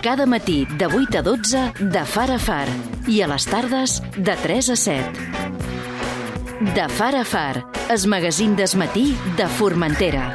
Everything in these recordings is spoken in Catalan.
Cada matí de 8 a 12 de Far a Far i a les tardes de 3 a 7. De Far a Far, el magazín del matí de Formentera.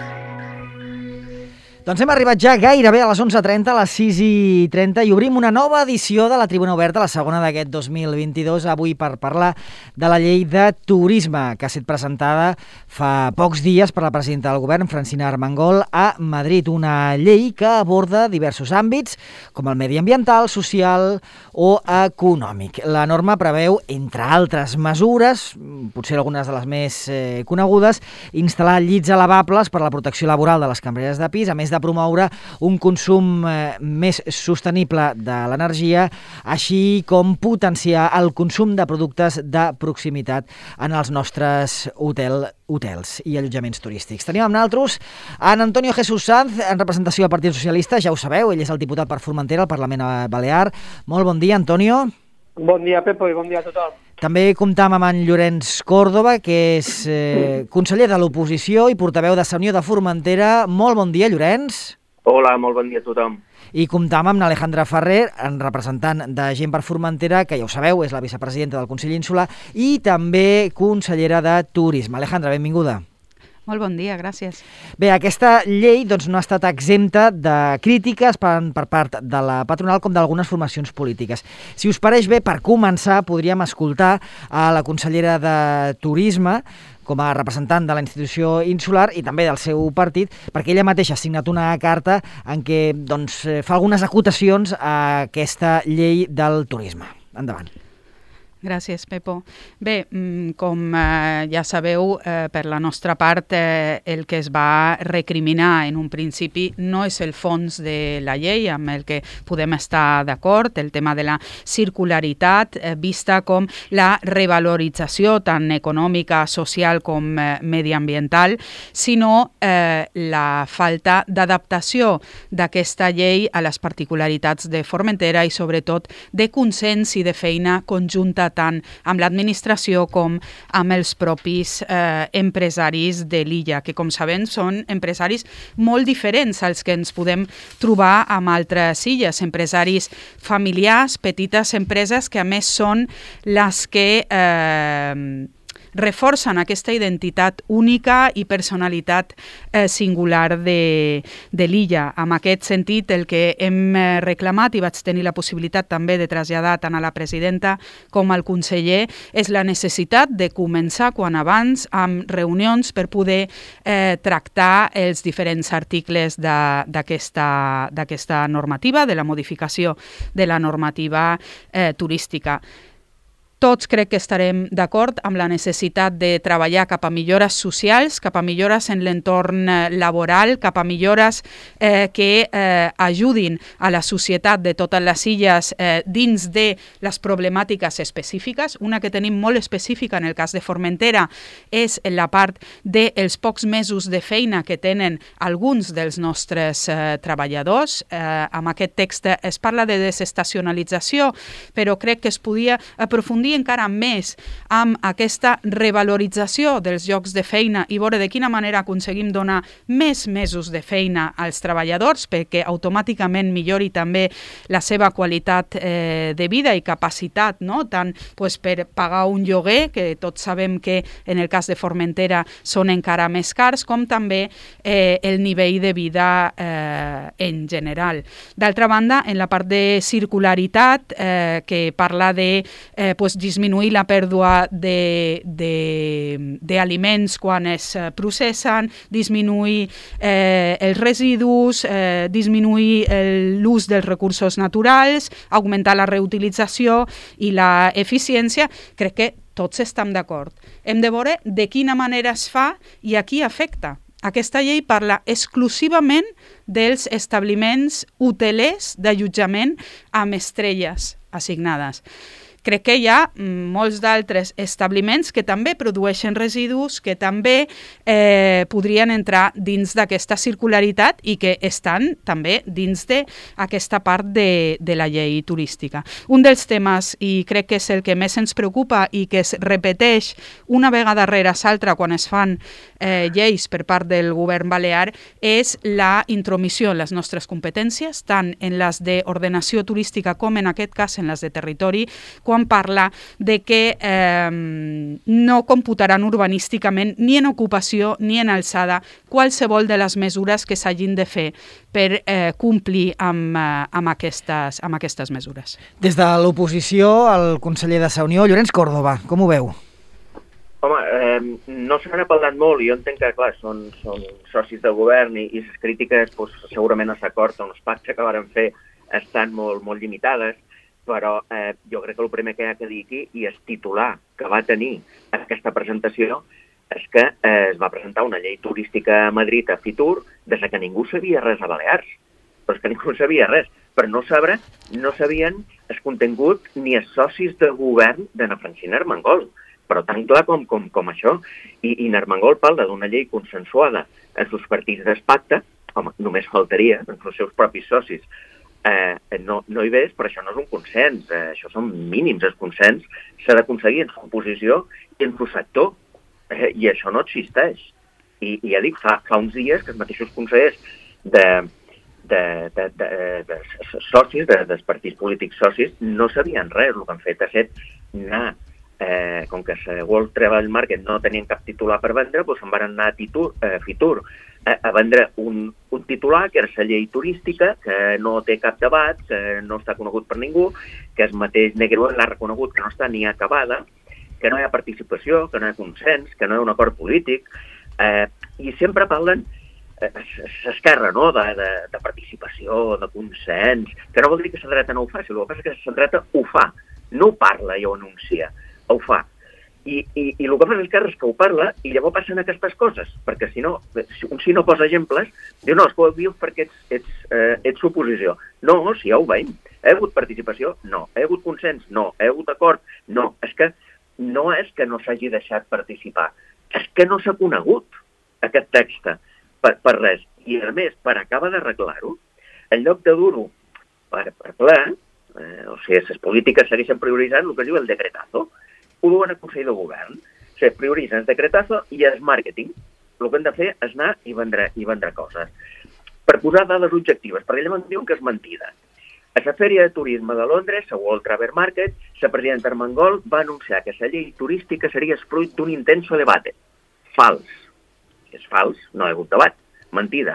Doncs hem arribat ja gairebé a les 11:30, a les 6:30, i obrim una nova edició de la Tribuna Oberta, la segona d'aquest 2022, avui per parlar de la llei de turisme, que ha estat presentada fa pocs dies per la presidenta del govern, Francina Armengol, a Madrid. Una llei que aborda diversos àmbits, com el mediambiental, social o econòmic. La norma preveu, entre altres mesures, potser algunes de les més conegudes, instal·lar llits elevables per a la protecció laboral de les cambreres de pis, a més de promoure un consum més sostenible de l'energia, així com potenciar el consum de productes de proximitat en els nostres hotels i allotjaments turístics. Tenim amb nosaltres en Antonio Jesús Sanz, en representació del Partit Socialista, ja ho sabeu, ell és el diputat per Formentera al Parlament Balear. Molt bon dia, Antonio. Bon dia, Pepo, i bon dia a tothom. També comptam amb en Llorenç Córdoba, que és conseller de l'oposició i portaveu de Unió de Formentera. Molt bon dia, Llorenç. Hola, molt bon dia a tothom. I comptam amb l'Alejandra Ferrer, en representant de Gent per Formentera, que ja ho sabeu, és la vicepresidenta del Consell Insular i també consellera de Turisme. Alejandra, benvinguda. Molt bon dia, gràcies. Bé, aquesta llei no ha estat exempta de crítiques per part de la patronal com d'algunes formacions polítiques. Si us pareix bé, per començar, podríem escoltar a la consellera de Turisme com a representant de la institució insular i també del seu partit, perquè ella mateixa ha signat una carta en què fa algunes acotacions a aquesta llei del turisme. Endavant. Gràcies, Pepo. Bé, com ja sabeu, per la nostra part, el que es va recriminar en un principi no és el fons de la llei, amb el que podem estar d'acord, el tema de la circularitat, vista com la revalorització tant econòmica, social com mediambiental, sinó la falta d'adaptació d'aquesta llei a les particularitats de Formentera i, sobretot, de consens i de feina conjunta tant amb l'administració com amb els propis empresaris de l'illa, que com sabem són empresaris molt diferents als que ens podem trobar amb altres illes, empresaris familiars, petites empreses que a més són les que reforcen aquesta identitat única i personalitat singular de l'illa. En aquest sentit, el que hem reclamat i vaig tenir la possibilitat també de traslladar tant a la presidenta com al conseller és la necessitat de començar quan abans amb reunions per poder tractar els diferents articles d'aquesta normativa, de la modificació de la normativa turística. Tots crec que estarem d'acord amb la necessitat de treballar cap a millores socials, cap a millores en l'entorn laboral, cap a millores que ajudin a la societat de totes les illes dins de les problemàtiques específiques. Una que tenim molt específica en el cas de Formentera és la part dels pocs mesos de feina que tenen alguns dels nostres treballadors. Amb aquest text es parla de desestacionalització, però crec que es podia aprofundir encara més amb aquesta revalorització dels llocs de feina i veure de quina manera aconseguim donar més mesos de feina als treballadors perquè automàticament millori també la seva qualitat de vida i capacitat, no? Tant per pagar un lloguer, que tots sabem que en el cas de Formentera són encara més cars, com també el nivell de vida en general. D'altra banda, en la part de circularitat, que parla de disminuir la pèrdua d'aliments quan es processen, disminuir els residus, disminuir l'ús dels recursos naturals, augmentar la reutilització i la eficiència. Crec que tots estem d'acord. Hem de veure de quina manera es fa i a qui afecta. Aquesta llei parla exclusivament dels establiments hotelers d'allotjament amb estrelles assignades. crec que hi ha molts d'altres establiments que també produeixen residus, que també podrien entrar dins d'aquesta circularitat i que estan també dins d'aquesta part de la llei turística. Un dels temes, i crec que és el que més ens preocupa i que es repeteix una vegada rere l'altra quan es fan lleis per part del govern balear, és la intromissió en les nostres competències, tant en les d'ordenació turística com en aquest cas en les de territori, quan parla de que no computaran urbanísticament ni en ocupació ni en alçada qualsevol de les mesures que s'hagin de fer per complir amb aquestes mesures. Des de l'oposició, el conseller de Unió, Llorenç Córdoba, com ho veu? Home, no se n'ha parlat molt i jo entenc que, clar, són socis de govern i les crítiques segurament a l'acord o els pactes que varen fer estan molt limitades, però jo crec que el primer que hi ha que dir aquí i el titular que va tenir aquesta presentació és que es va presentar una llei turística a Madrid a Fitur des que ningú sabia res a Balears. Però és que ningú sabia res. Per no sabien el contingut ni els socis de govern d'Anna Francina Armengol. Però tan clar com això. I Armengol parla d'una llei consensuada en els partits del pacte, home, només faltaria, en els seus propis socis. No hi ves, però això no és un consens, això són mínims, el consens s'ha d'aconseguir en l'oposició i en el sector, i això no existeix. I ja dic, fa uns dies que els mateixos consellers de socis, dels partits polítics socis, no sabien res. El que han fet ha estat anar, com que a World Travel Market no tenien cap titular per vendre, doncs se'n van anar a Fitur a vendre un titular, que era la llei turística, que no té cap debat, que no està conegut per ningú, que el mateix Negruel l'ha reconegut que no està ni acabada, que no hi ha participació, que no hi ha consens, que no hi ha un acord polític, i sempre parlen s'esquerra, no?, de participació, de consens, que no vol dir que la dreta no ho faci, el que passa és que la dreta ho fa, no ho parla i ho anuncia, ho fa. I el que fa l'esquerra és que ho parla i llavors passen aquestes coses, perquè si no posa exemples, diu, no, és que ho dius perquè ets oposició. No, si ja ho veiem. Hi ha hagut participació? No. Hi ha hagut consens? No. Hi ha hagut acord? No. És que no és que no s'hagi deixat participar, és que no s'ha conegut aquest text per res. I a més, per acabar d'arreglar-ho, en lloc de dur-ho per ple, o sigui, les polítiques segueixen prioritzant el que es diu el decretazo, ho duen al Consell de Govern. O sigui, prioritzen el decretazo i el màrqueting. El que hem de fer és anar i vendre coses. Per posar dades objectives, perquè llavors diuen que és mentida. A la Fèria de Turisme de Londres, a World Travel Market, la presidenta Armengol va anunciar que la llei turística seria fruit d'un intenso debate. Fals. És fals, no hi ha hagut debat. Mentida.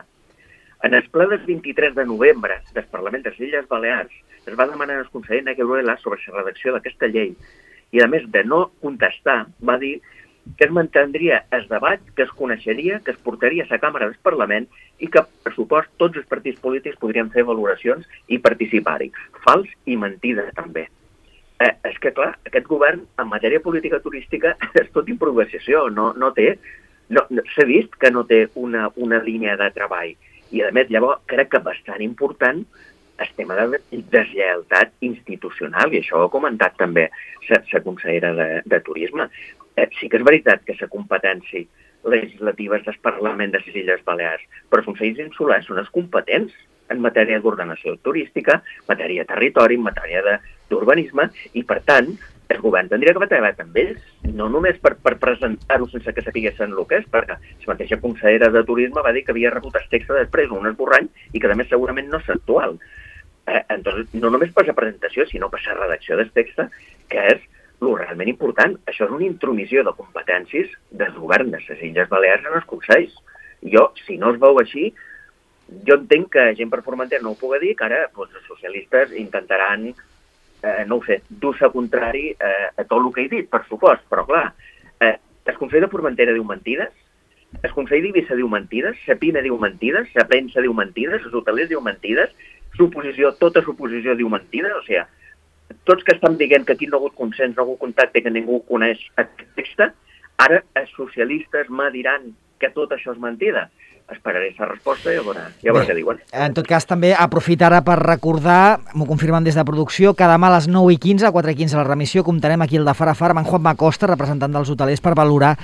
En el ple del 23 de novembre del Parlament de les Illes Balears es va demanar al conseller Negruela sobre la redacció d'aquesta llei i, a més de no contestar, va dir que es mantindria el debat, que es coneixeria, que es portaria a la Càmera del Parlament i que, per supost, tots els partits polítics podrien fer valoracions i participar-hi. Fals i mentida, també. És que, clar, aquest govern, en matèria política turística, és tot improvisació, no té... S'ha vist que no té una línia de treball. I, a més, llavors, crec que bastant important el tema de deslleialtat institucional, i això ho ha comentat també la consellera de Turisme. Sí que és veritat que la competència legislativa és del Parlament de les Illes Balears, però els consells insulars són els competents en matèria d'ordenació turística, en matèria de territori, en matèria d'urbanisme, i, per tant, el govern tindria que treballar amb ells, no només per presentar-ho sense que sapiguessin el que és, perquè la mateixa consellera de Turisme va dir que havia rebut el text després, un esborrany, i que, a més, segurament no és actual. Entonces, no només per la presentació, sinó per la redacció del text, que és el realment important. Això és una intromissió de competències del govern de les Illes Balears en els consells. Jo, si no es veu així, jo entenc que gent per Formentera no ho pugui dir, que ara els socialistes intentaran, no ho sé, dur-se contrari a tot el que he dit, per supost. Però, clar, el Consell de Formentera diu mentides, el Consell d'Eivissa diu mentides, la PIME diu mentides, la premsa diu mentides, els hotelers diu mentides, tota l'oposició diu mentides, o sigui, tots que estan dient que aquí no ha hagut consens, no ha hagut contacte, que ningú coneix aquest text, ara els socialistes me diran que tot això és mentida. esperaré aquesta resposta i a veure què diuen. En tot cas, també aprofitar ara per recordar, m'ho confirmen des de producció, que demà a les 9:15, a 4:15 la remissió, comptarem aquí el de Far a Far amb en Juan Macosta, representant dels hotelers, per valorar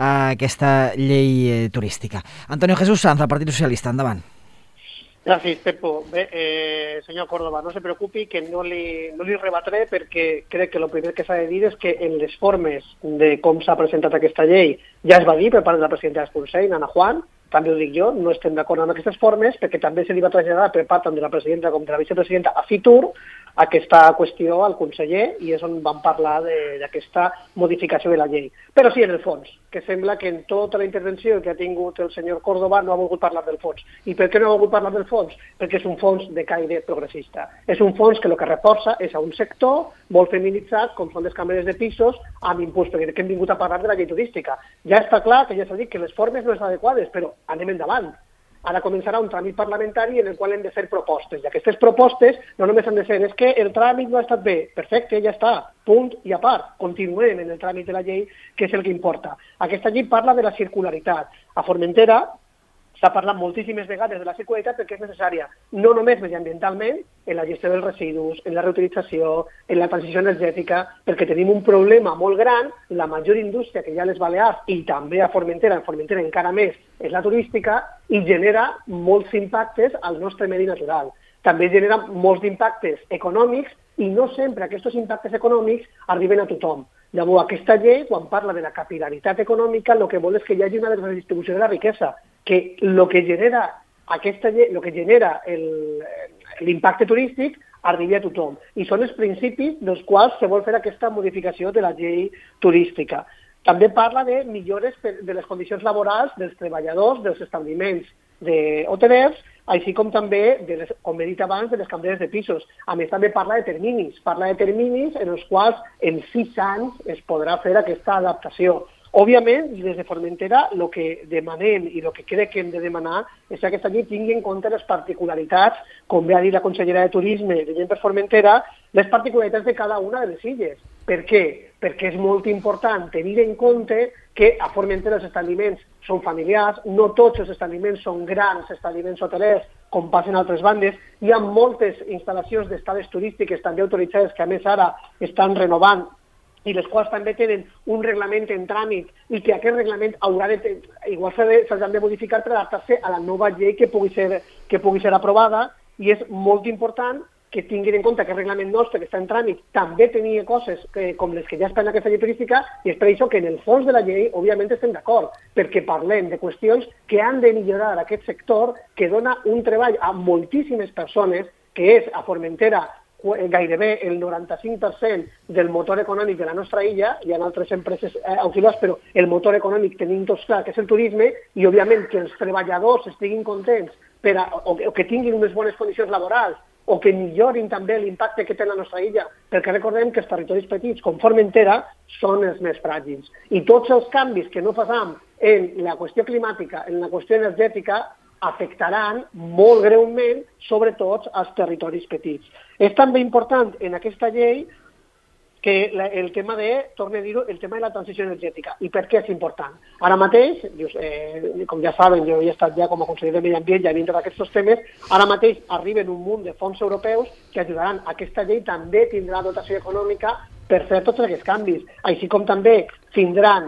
aquesta llei turística. Antonio Jesús Sanz, del Partit Socialista, endavant. Gràcies, Pepo. Bé, senyor Córdoba, no se preocupi, que no li rebatré, perquè crec que el primer que s'ha de dir és que en les formes de com s'ha presentat aquesta llei ja es va dir per part de la presidenta del Consell, Ana Juan, també ho dic jo, no estem d'acord amb aquestes formes, perquè també se li va traslladar per part tant de la presidenta com de la vicepresidenta a Fitur aquesta qüestió al conseller, i és on vam parlar d'aquesta modificació de la llei. Però sí, en el fons, que sembla que en tota la intervenció que ha tingut el senyor Córdoba no ha volgut parlar del fons. I per què no ha volgut parlar del fons? Perquè és un fons de caire progressista. És un fons que el que reforça és a un sector molt feminitzat, com són les cambres de pisos, amb impuls, perquè hem vingut a parlar de la llei turística. Ja està clar que ja s'ha dit que les formes no són adequades, però anem endavant. Ara començarà un tràmit parlamentari en el qual hem de fer propostes. I aquestes propostes no només han de ser és que el tràmit no ha estat bé. Perfecte, ja està. Punt i a part. Continuem en el tràmit de la llei, que és el que importa. Aquesta llei parla de la circularitat. A Formentera s'ha parlat moltíssimes vegades de la circularitat perquè és necessària, no només mediambientalment, en la gestió dels residus, en la reutilització, en la transició energètica, perquè tenim un problema molt gran, la major indústria que hi ha a les Balears i també a Formentera, en Formentera encara més, és la turística, i genera molts impactes al nostre medi natural. També genera molts impactes econòmics i no sempre aquests impactes econòmics arriben a tothom. Llavors, aquesta llei, quan parla de la capil·laritat econòmica, el que vol és que hi hagi una redistribució de la riquesa, que el que genera aquesta llei, el que genera l'impacte turístic arribi a tothom. I són els principis dels quals se vol fer aquesta modificació de la llei turística. També parla de millores de les condicions laborals dels treballadors dels establiments hotelers, així com també, com he dit abans, de les cambreres de pisos. A més, també parla de terminis en els quals en 6 anys es podrà fer aquesta adaptació. Òbviament, des de Formentera, el que demanem i el que crec que hem de demanar és que aquesta llei tingui en compte les particularitats, com bé ha dit la consellera de Turisme de Gent per Formentera, les particularitats de cada una de les illes. Per què? Perquè és molt important tenir en compte que a Formentera els establiments són familiars, no tots els establiments són grans establiments hotelers, com passen a altres bandes. Hi ha moltes instal·lacions d'estades turístiques també autoritzades que a més ara estan renovant i les quals també tenen un reglament en tràmit i que aquest reglament igual s'han de modificar per adaptar-se a la nova llei que pugui ser aprovada, i és molt important que tinguin en compte que el reglament nostre que està en tràmit també tenia coses com les que ja estan en aquesta llei turística, i és per això que en el fons de la llei òbviament estem d'acord, perquè parlem de qüestions que han de millorar aquest sector, que dona un treball a moltíssimes persones, que és a Formentera gairebé el 95% del motor econòmic de la nostra illa. Hi ha altres empreses auxiliars, però el motor econòmic tenim tots clar que és el turisme, i òbviament que els treballadors estiguin contents o que tinguin unes bones condicions laborals, o que millorin també l'impacte que té la nostra illa, perquè recordem que els territoris petits, com Formentera, són els més fràgils. I tots els canvis que no facem en la qüestió climàtica, en la qüestió energètica, afectaran molt greument, sobretot, als territoris petits. És també important en aquesta llei que el tema torno a dir-ho, el tema de la transició energètica. I per què és important? Ara mateix, com ja saben, jo he estat ja com a conseller de Medi Ambient, ja he vist aquests temes, ara mateix arriben un munt de fons europeus que ajudaran. Aquesta llei també tindrà dotació econòmica per fer tots aquests canvis, així com també tindran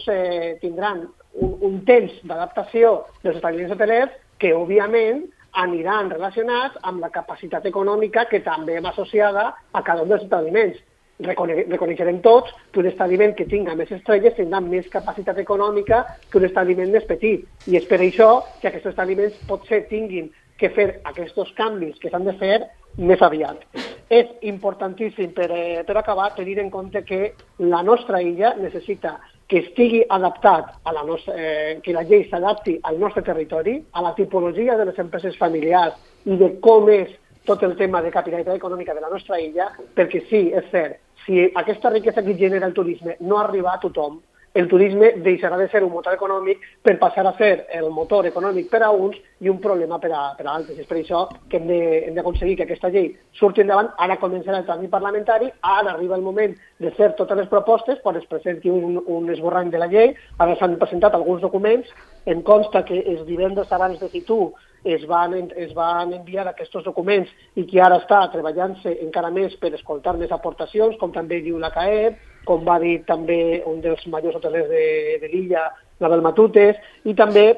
un temps d'adaptació dels establiments hotelers que, òbviament, aniran relacionats amb la capacitat econòmica que també va associada a cada un dels establiments. Reconeixerem tots que un establiment que tinga més estrelles tindrà més capacitat econòmica que un establiment més petit. I és per això que aquests establiments potser tinguin que fer aquests canvis que s'han de fer més aviat. És importantíssim, per acabar, tenir en compte que la nostra illa necessita que estigui adaptat que la llei s'adapti al nostre territori, a la tipologia de les empreses familiars i de com és tot el tema de capitalitat econòmica de la nostra illa, perquè sí, és cert, si aquesta riquesa que genera el turisme no arriba a tothom, el turisme deixarà de ser un motor econòmic per passar a ser el motor econòmic per a uns i un problema per a altres. És per això que hem d'aconseguir que aquesta llei surti endavant. Ara començarà el tràmit parlamentari, ara arriba el moment de fer totes les propostes, quan es presenti un esborrany de la llei. Ara s'han presentat alguns documents, em consta que els divendres abans de Fitur es van enviar aquests documents i que ara està treballant-se encara més per escoltar més aportacions, com també diu la CAEB, com va dir també un dels majors hotelers de l'illa, Nabel Matutes, i també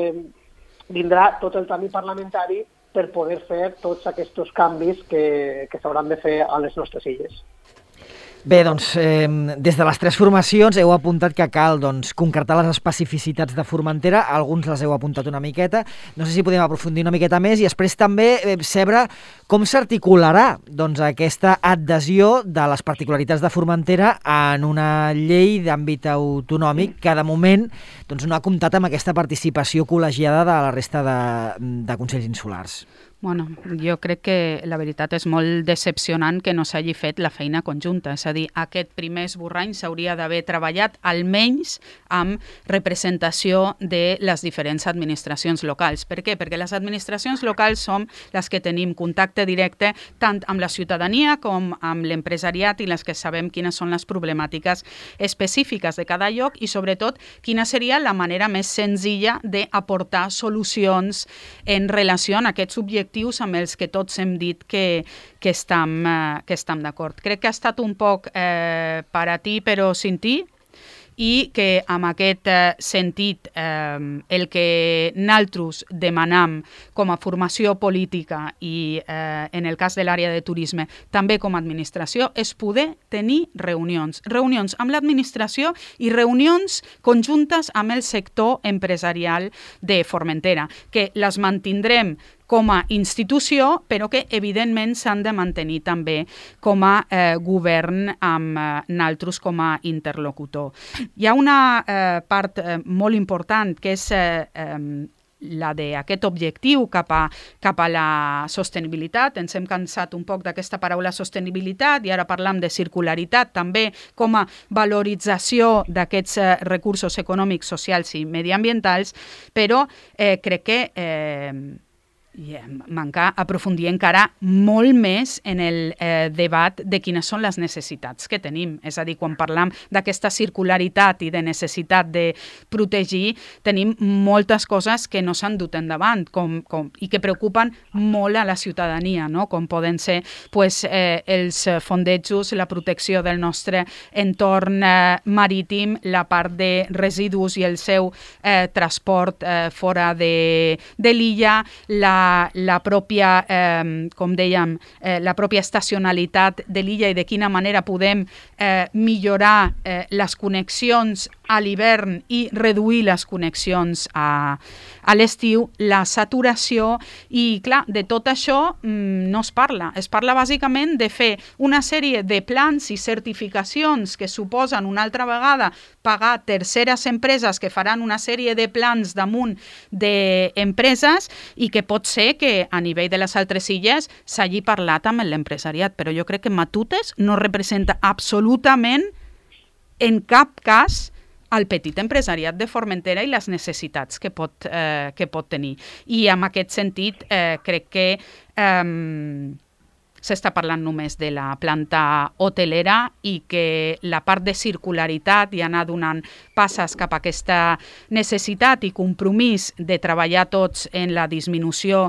vindrà tot el tràmit parlamentari per poder fer tots aquests canvis que s'hauran de fer a les nostres illes. Bé, doncs, des de les tres formacions heu apuntat que cal concretar les especificitats de Formentera, alguns les heu apuntat una miqueta, no sé si podem aprofundir una miqueta més, i després també saber com s'articularà aquesta adhesió de les particularitats de Formentera en una llei d'àmbit autonòmic que de moment no ha comptat amb aquesta participació col·legiada de la resta de Consells Insulars. Bueno, jo crec que la veritat és molt decepcionant que no s'hagi fet la feina conjunta. És a dir, aquest primer esborrany s'hauria d'haver treballat almenys amb representació de les diferents administracions locals. Per què? Perquè les administracions locals som les que tenim contacte directe tant amb la ciutadania com amb l'empresariat i les que sabem quines són les problemàtiques específiques de cada lloc i, sobretot, quina seria la manera més senzilla d'aportar solucions en relació a aquests objectius amb els que tots hem dit que estem d'acord. Crec que ha estat un poc per a ti però sin ti, i que amb aquest sentit el que nosaltres demanam com a formació política i en el cas de l'àrea de turisme també com a administració és poder tenir reunions amb l'administració i reunions conjuntes amb el sector empresarial de Formentera, que les mantindrem com a institució, però que evidentment s'han de mantenir també com a govern amb nosaltres com a interlocutor. Hi ha una part molt important que és la d'aquest objectiu cap a la sostenibilitat. Ens hem cansat un poc d'aquesta paraula sostenibilitat i ara parlam de circularitat també com a valorització d'aquests recursos econòmics, socials i mediambientals, però crec que manca aprofundir encara molt més en el debat de quines són les necessitats que tenim. És a dir, quan parlam d'aquesta circularitat i de necessitat de protegir, tenim moltes coses que no s'han dut endavant i que preocupen molt a la ciutadania, no? Com poden ser els fondejos, la protecció del nostre entorn marítim, la part de residus i el seu transport fora de l'illa, la pròpia, com dèiem, la pròpia estacionalitat de l'illa i de quina manera podem millorar les connexions a l'hivern i reduir les connexions a l'estiu, la saturació i, clar, de tot això no es parla. Es parla bàsicament de fer una sèrie de plans i certificacions que suposen una altra vegada pagar terceres empreses que faran una sèrie de plans damunt d'empreses i que pot ser que a nivell de les altres illes s'hagi parlat amb l'empresariat, però jo crec que Matutes no representa absolutament en cap cas el petit empresariat de Formentera i les necessitats que pot tenir. I en aquest sentit crec que s'està parlant només de la planta hotelera i que la part de circularitat i anar donant passes cap a aquesta necessitat i compromís de treballar tots en la disminució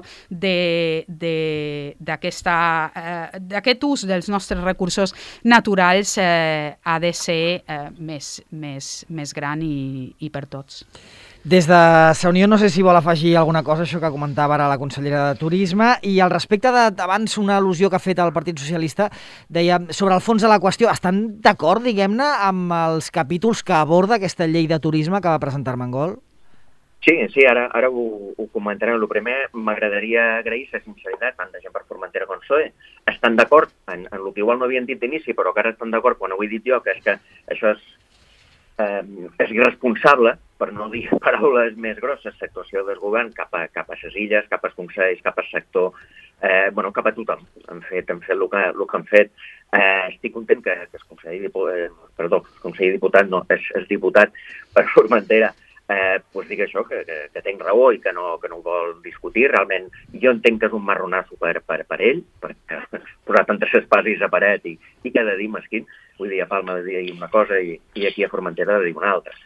d'aquest ús dels nostres recursos naturals ha de ser més gran i per tots. Des de Sa Unió no sé si vol afegir alguna cosa, això que comentava ara la consellera de Turisme, i al respecte d'abans una al·lusió que ha fet el Partit Socialista, deia, sobre el fons de la qüestió, estan d'acord, diguem-ne, amb els capítols que aborda aquesta llei de turisme que va presentar Armengol? Sí, ara ho comentarem. El primer, m'agradaria agrair la sinceritat tant de gent per Formentera com PSOE. Estan d'acord en el que igual no havien dit d'inici, però que ara estan d'acord quan ho he dit jo, que és que això és és irresponsable, per no dir paraules més grosses, l'actuació del govern cap a les illes, cap als consells, cap al sector, cap a tothom. Han fet el que han fet. Estic content que el conseller diputat, el diputat per Formentera, digui això, que tenc raó i que no ho vol discutir. Realment, jo entenc que és un marronasso per ell, perquè posar tantes espasis a paret i cada dia mesquin. Vull dir, a Palma de dir una cosa i aquí a Formentera de dir una altra.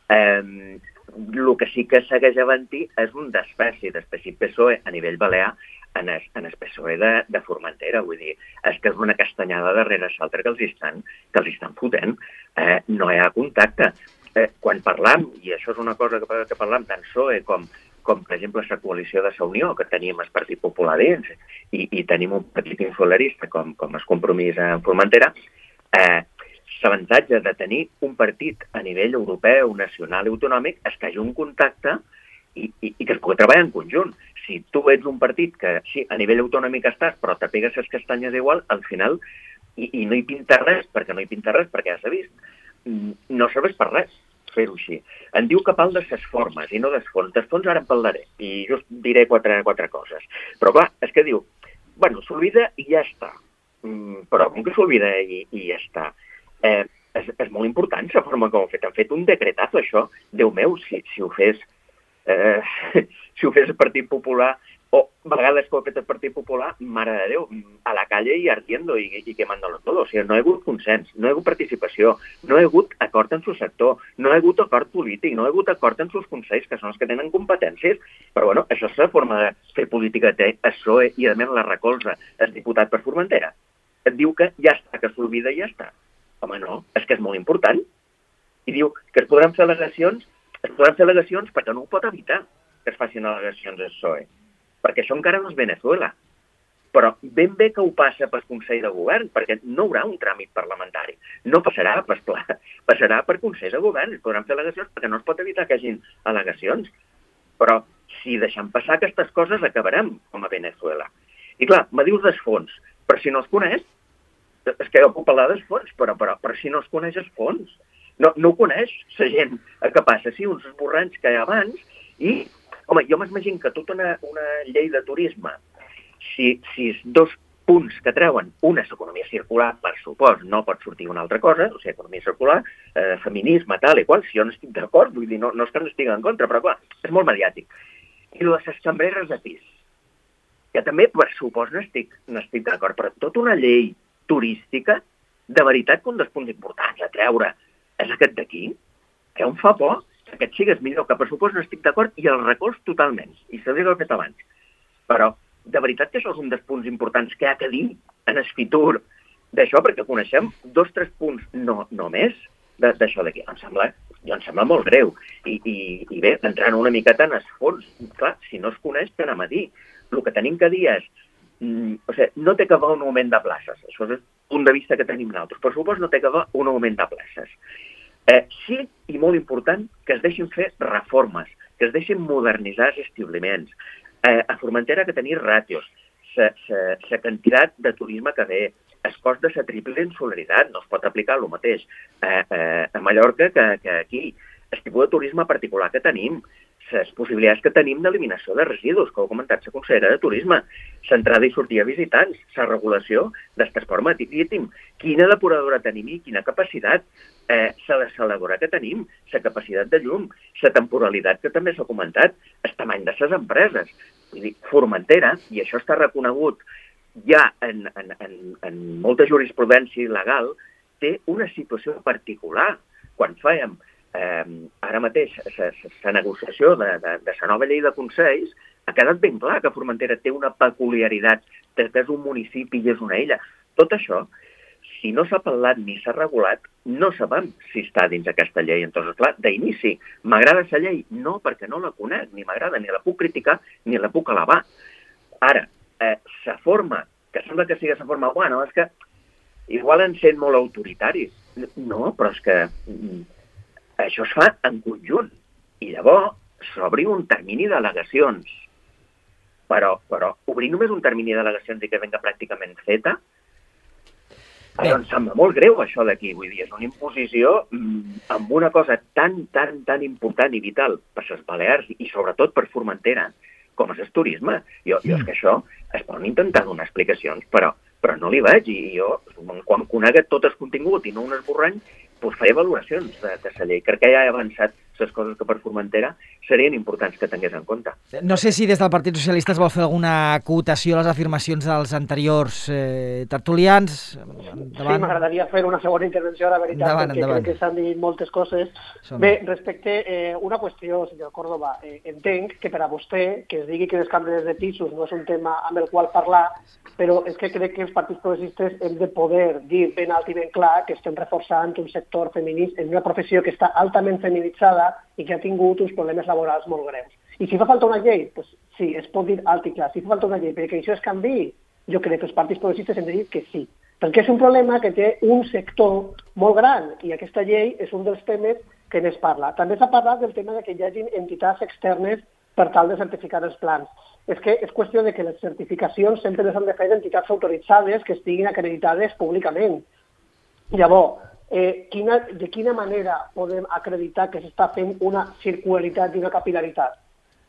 El que sí que segueix havent-hi és un despeci PSOE a nivell balear en el PSOE de Formentera. Vull dir, és que és una castanyada darrere l'altra que els estan fotent. No hi ha contacte. Quan parlam, i això és una cosa que parlam tant PSOE com per exemple la coalició de la Unió, que tenim el Partit Popular dins, i tenim un partit insularista com el Compromís en Formentera, l'avantatge de tenir un partit a nivell europeu, nacional i autonòmic és que hi hagi un contacte i que es pugui treballar en conjunt. Si tu ets un partit que sí, a nivell autonòmic estàs, però te pegues les castanyes igual, al final, i no hi pinta res, perquè ja s'ha vist, no serveix per res fer-ho així. Em diu que parla de les formes i no dels fons. Dels fons ara en parlaré i just diré quatre coses. Però clar, és que diu, s'olvida i ja està. Però com que s'olvida i ja està? És molt important la forma com ho han fet. Han fet un decretazo, això. Déu meu, si ho fes el Partit Popular, o vegades que ho ha fet el Partit Popular, mare de Déu, a la calle i ardiendo i quemándolo todo. O sigui, no hi ha hagut consens, no hi ha hagut participació, no hi ha hagut acord en el sector, no hi ha hagut acord polític, no hi ha hagut acord en els consells, que són els que tenen competències. Però això és la forma de fer política que té el PSOE i a més la recolza el diputat per Formentera. Et diu que ja està, que s'olvida i ja està. Home, no, és que és molt important. I diu que es podran fer al·legacions perquè no ho pot evitar que es facin al·legacions al PSOE, perquè això encara no és Venezuela. Però ben bé que ho passa pel Consell de Govern, perquè no hi haurà un tràmit parlamentari. No passarà per pla, passarà per Consell de Govern. Es podran fer al·legacions perquè no es pot evitar que hi hagin al·legacions. Però si deixem passar aquestes coses acabarem com a Venezuela. I clar, me dius dels fons, però si no els coneix, és que jo puc parlar dels fons, però si no es coneix els fons, no ho coneix la gent. Que passa? Sí, uns esborranys que hi ha abans i, home, jo m'imagino que tota una llei de turisme, si els dos punts que treuen, una és economia circular, per supost, no pot sortir una altra cosa, o sigui, economia circular, feminisme, tal i qual, si jo no estic d'acord, vull dir, no és que no estigui en contra, però clar, és molt mediàtic. I les cambreres de pis, que també, per supost, no estic d'acord, però tota una llei turística, de veritat que un dels punts importants a treure és aquest d'aquí, que em fa por que aquest sigues millor, que per supost no estic d'acord i el recolz totalment, i s'hauria d'haver fet abans. Però de veritat que això és un dels punts importants que ha de dir en el futur d'això, perquè coneixem 2 o 3 punts només d'això d'aquí. Em sembla molt greu. I bé, entrant una miqueta en els fons, clar, si no es coneix, què anem a dir? El que tenim que dir és, no té que haver un augment de places. Això és el punt de vista que tenim nosaltres. Per supost, no té que haver un augment de places. Sí, i molt important, que es deixin fer reformes, que es deixin modernitzar els establiments. A Formentera que tenir ràtios, la quantitat de turisme que ve, el cost de la triple insularitat, no es pot aplicar el mateix a Mallorca que aquí. El tipus de turisme particular que tenim, les possibilitats que tenim d'eliminació de residus, que ho ha comentat la consellera de Turisme, l'entrada i sortida de visitants, la regulació del transport marítim, quina depuradora tenim i quina capacitat, la desaladora que tenim, la capacitat de llum, la temporalitat que també s'ha comentat, el tamany de les empreses. Vull dir, Formentera, i això està reconegut ja en molta jurisprudència legal, té una situació particular. Quan fèiem ara mateix la negociació de la nova llei de consells, ha quedat ben clar que Formentera té una peculiaritat, que és un municipi i és una illa. Tot això, si no s'ha parlat ni s'ha regulat, no sabem si està dins aquesta llei. Entonces, clar, d'inici, m'agrada la llei? No, perquè no la conec, ni m'agrada, ni la puc criticar, ni la puc alabar. Ara, la forma, que sembla que sigui la forma, bueno, és que igual en sent molt autoritaris. No, però és que això es fa en conjunt. I llavors s'obri un termini d'al·legacions. Però obrir només un termini d'al·legacions i que venga pràcticament feta, Em sembla molt greu això d'aquí, vull dir, és una imposició amb una cosa tan important i vital per les Balears i sobretot per Formentera, com és el turisme. Jo és que això es poden intentar donar explicacions, però no li veig, i jo, quan conega tot el contingut i no un esborrany, doncs faré valoracions de la llei. Crec que ja he avançat les coses que per Formentera serien importants que tingués en compte. No sé si des del Partit Socialista es vol fer alguna acotació a les afirmacions dels anteriors tertulians. Sí, m'agradaria fer una segona intervenció, la veritat, perquè crec que s'han dit moltes coses. Bé, respecte una qüestió, senyor Córdoba, entenc que per a vostè, que es digui que les cambres de pisos no és un tema amb el qual parlar, però és que crec que els partits progressistes hem de poder dir ben alt i ben clar que estem reforçant un sector feminista en una professió que està altament feminitzada i que ha tingut uns problemes laborals molt greus. I si fa falta una llei, doncs sí, es pot dir alt i clar. Si fa falta una llei perquè això es canviï, jo crec que els partits progressistes hem de dir que sí. Perquè és un problema que té un sector molt gran i aquesta llei és un dels temes que n'es parla. També s'ha parlat del tema que hi hagi entitats externes per tal de certificar els plans. És que és qüestió de que les certificacions sempre les han de fer entitats autoritzades que estiguin acreditades públicament. Llavors, de quina manera podem acreditar que s'està fent una circularitat i una capil·laritat?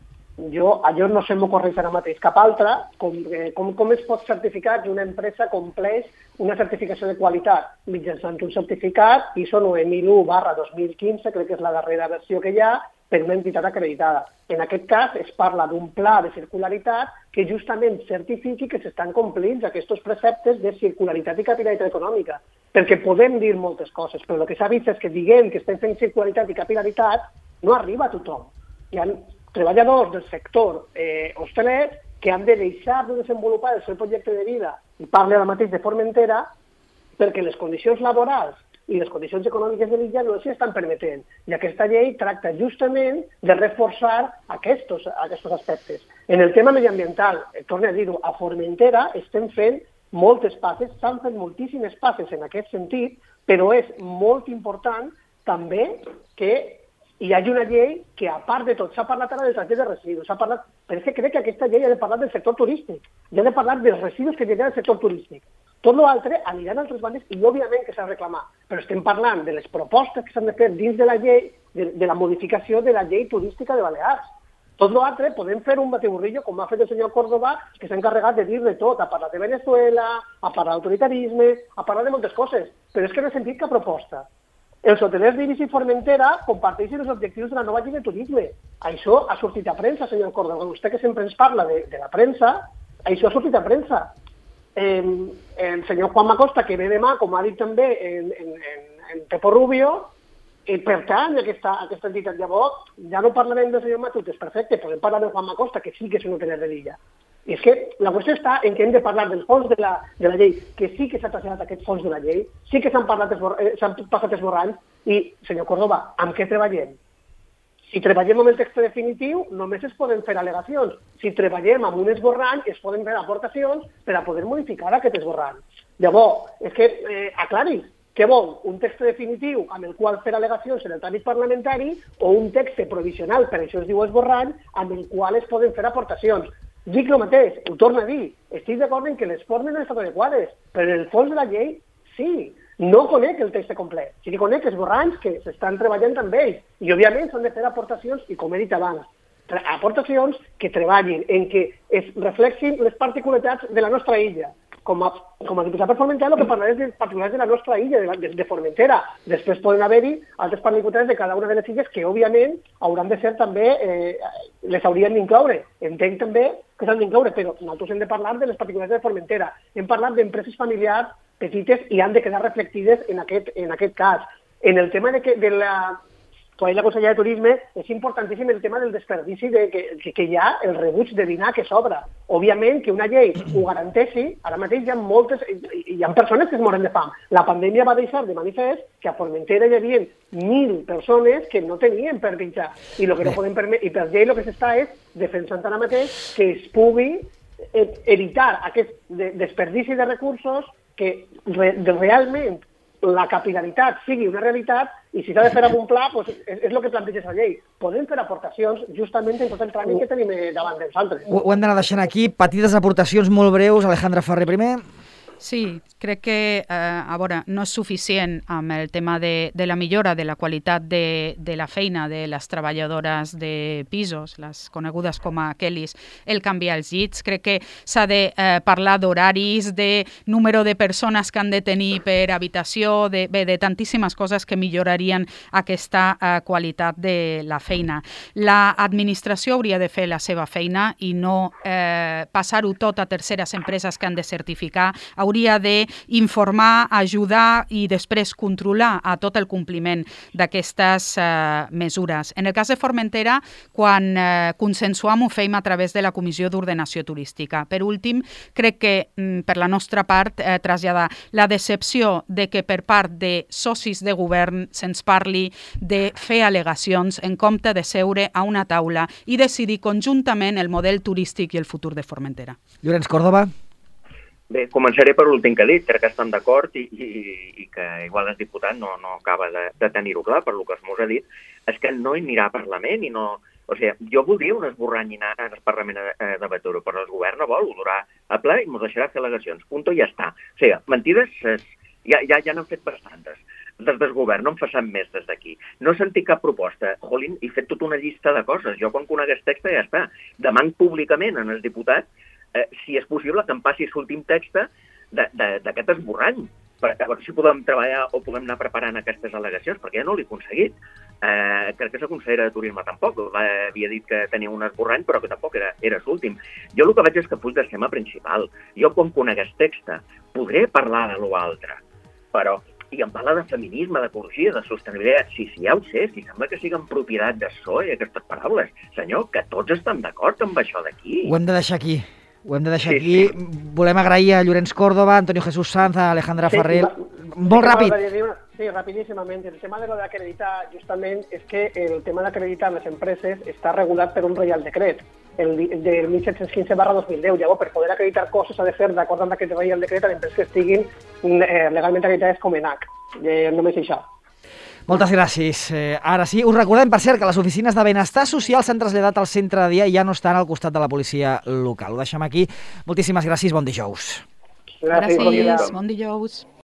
Allò no se m'ocorreix ara mateix cap altra, com es pot certificar que una empresa compleix una certificació de qualitat mitjançant un certificat ISO 9001/2015, crec que és la darrera versió que hi ha, per una entitat acreditada. En aquest cas es parla d'un pla de circularitat que justament certifiqui que s'estan complint aquests preceptes de circularitat i capil·laritat econòmica. Perquè podem dir moltes coses, però el que s'ha vist és que diguem que estem fent circularitat i capil·laritat no arriba a tothom. Hi ha treballadors del sector hosteler que han de deixar de desenvolupar el seu projecte de vida, i parlo ara mateix de Formentera, perquè les condicions laborals i les condicions econòmiques de l'illa no s'hi estan permetent. I aquesta llei tracta justament de reforçar aquests aspectes. En el tema mediambiental, torno a dir-ho, a Formentera estem fent moltes passes, s'han fet moltíssimes passes en aquest sentit, però és molt important també que hi hagi una llei que, a part de tot, s'ha parlat ara del tractat de residus, però és que crec que aquesta llei ha de parlar del sector turístic, i ha de parlar dels residus que genera el sector turístic. Tot l'altre aniran a altres bandes i, òbviament, que s'ha de reclamar. Però estem parlant de les propostes que s'han de fer dins de la llei, de la modificació de la llei turística de Balears. Tot l'altre podem fer un batiburrillo, com ha fet el senyor Córdoba, que s'ha encarregat de dir de tot, a parlar de Venezuela, a parlar d'autoritarisme, a parlar de moltes coses. Però és que no he sentit cap proposta. Els hotelers d'Ibis i Formentera comparteixen els objectius de la nova llei de turisme. Això ha sortit a premsa, senyor Córdoba. Vostè que sempre ens parla de la premsa, això ha sortit a premsa. El senyor Juanma Costa, que ve demà, com ha dit també en Pepo Rubio, pertany a aquesta entitat. Llavors, ja no parlarem del senyor Matutes, perfecte, podem parlar de Juanma Costa, que sí que és un hoteler de l'illa. I és que la qüestió està en que hem de parlar del fons de la llei, que sí que s'ha traslladat aquest fons de la llei, sí que s'han passat esborranys, i, senyor Córdoba, amb què treballem? Si treballem amb el text definitiu, només es poden fer al·legacions. Si treballem amb un esborrany, es poden fer aportacions per a poder modificar aquest esborrany. Llavors, és que aclaris, què vol? Un text definitiu amb el qual fer al·legacions en el tràmit parlamentari o un text provisional, per això es diu esborrany, amb el qual es poden fer aportacions. Dic el mateix, ho torno a dir, estic d'acord en que les formes no estan adequades, però en el fons de la llei sí. No conec el text complet, sí que conec esborranys que s'estan treballant amb ells i, òbviament, s'han de fer aportacions i, com he dit abans, aportacions que treballin en que es reflexin les particularitats de la nostra illa. Com a diputat per Formentera, el que parlaré és de particulars de la nostra illa, de Formentera. Després poden haver-hi altres particularitats de cada una de les illes que, òbviament, hauran de ser també, les haurien d'incloure. Entenc també que s'han d'incloure, però nosaltres hem de parlar de les particularitats de Formentera. Hem parlat d'empreses familiars petites i han de quedar reflectides en aquest cas. En el tema de la Conselleria de Turisme és importantíssim el tema del desperdici que hi ha, el rebuig de dinar que s'obre. Òbviament que una llei ho garanteixi, ara mateix hi ha persones que es moren de fam. La pandèmia va deixar de manifest que a Formentera hi havia 1.000 persones que no tenien per menjar. I per llei el que s'està és defensant ara mateix que es pugui evitar aquest desperdici de recursos, que realment la capil·laritat sigui una realitat i si s'ha de fer amb un pla, és el que planteja la llei. Podem fer aportacions justament en tot el tràmit que tenim davant dels altres. Ho hem d'anar deixant aquí. Petites aportacions molt breus. Alejandra Ferrer primer. Sí, crec que a veure, no és suficient amb el tema de la millora de la qualitat de la feina de les treballadores de pisos, les conegudes com a Kellys, el canviar els llits. Crec que s'ha de parlar d'horaris, de número de persones que han de tenir per habitació, de tantíssimes coses que millorarien aquesta qualitat de la feina. L'administració hauria de fer la seva feina i no passar-ho tot a terceres empreses que han de certificar. Hauria d'informar, ajudar i després controlar a tot el compliment d'aquestes mesures. En el cas de Formentera, quan consensuam ho fèiem a través de la Comissió d'Ordenació Turística. Per últim, crec que per la nostra part traslladar la decepció de que per part de socis de govern se'ns parli de fer al·legacions en compte de seure a una taula i decidir conjuntament el model turístic i el futur de Formentera. Llorenç Córdoba. Bé, començaré per l'últim que he dit, crec que estan d'acord i que igual el diputat no acaba de tenir-ho clar per lo que es mos ha dit, és que no hi anirà a Parlament i no... O sigui, jo voldria un esborrany anar al Parlament a debatir-ho, però el govern no vol, ho durà a ple i mos deixarà fer al·legacions. Punto i ja està. O sigui, mentides ja n'han fet bastantes. Des del govern no en façam més des d'aquí. No he sentit cap proposta. Jolín, he fet tota una llista de coses. Jo quan conegués text ja està. Demanc públicament en el diputat si és possible que em passi l'últim text d'aquest esborrany, a veure si podem treballar o podem anar preparant aquestes al·legacions, perquè ja no l'he aconseguit. Crec que la consellera de Turisme tampoc havia dit que tenia un esborrany, però que tampoc era l'últim. Jo el que veig és que fuig del tema principal. Jo quan conegués text podré parlar de l'altre, però i em parla de feminisme, d'ecologia, de sostenibilitat. Sí, ja ho sé, si sembla que siguin propietat de PSOE, aquestes paraules. Senyor, que tots estan d'acord amb això d'aquí. Ho hem de deixar aquí. Sí. Volem agrair a Llorenç Córdoba, Antonio Jesús Sanz, a Alejandra Farrell. Molt ràpid. Sí, rapidísimamente. El tema de lo de acreditar, justament, és que el tema d'acreditar les empreses està regulat per un Reial Decret, el del 1715/2010. Llavors, per poder acreditar coses s'ha de fer d'acord amb aquest Reial Decret a empreses que estiguin legalment acreditades com ENAC. Només això. Moltes gràcies. Ara sí, us recordem, per cert, que les oficines de benestar social s'han traslladat al centre de dia i ja no estan al costat de la policia local. Ho deixem aquí. Moltíssimes gràcies, bon dijous. Gràcies, bon dijous.